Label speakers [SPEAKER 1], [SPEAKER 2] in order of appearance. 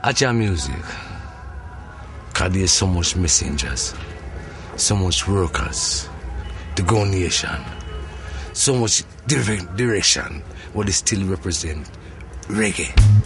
[SPEAKER 1] at your music. Because there's so much messengers, so much workers, the Go Nation, so much different direction, what they still represent reggae.